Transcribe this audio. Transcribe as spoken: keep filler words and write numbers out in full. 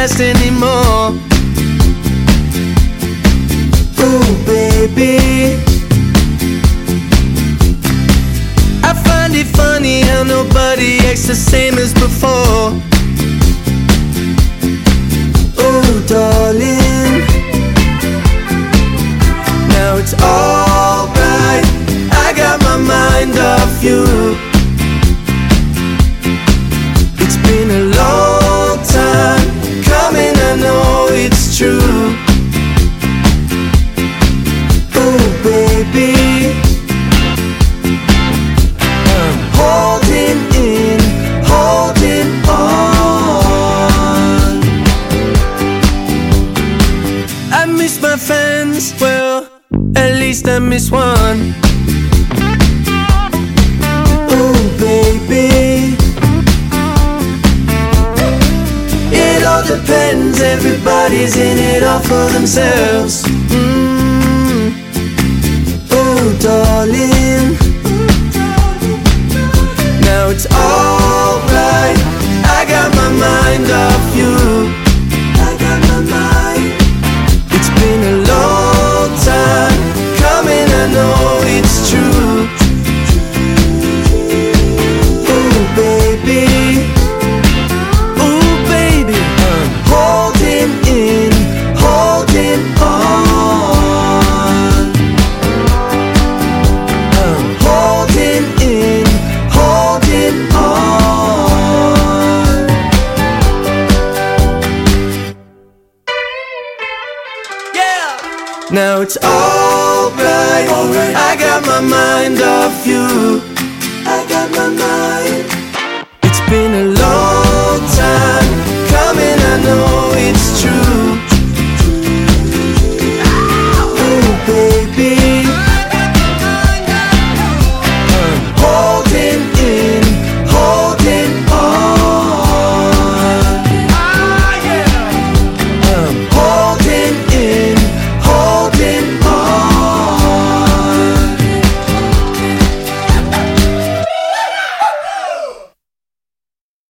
last anymore. Ooh, baby, I find it funny how nobody acts the same as before. Ooh, darling, now it's alright, I got my mind off you. It's been a long time coming, I know it's true. Ooh, baby, I'm holding in, holding on. I miss my friends, well, at least I miss one. Ooh, baby, it all depends, everybody's in it all for themselves. Mm. Ooh, darling, now it's alright, I got my mind off you. I got my mind. It's been a long time coming, I know it's true. Ooh, baby, ooh, baby, I'm holding in, holding on. I'm holding in, holding on. Yeah! Now it's alright, alright, I got my mind off you. I got my mind. It's been a long